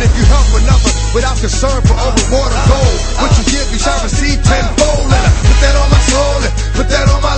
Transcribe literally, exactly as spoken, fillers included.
And if you help another without concern for reward or gold, what you give you shall receive tenfold. And I put that on my soul and put that on my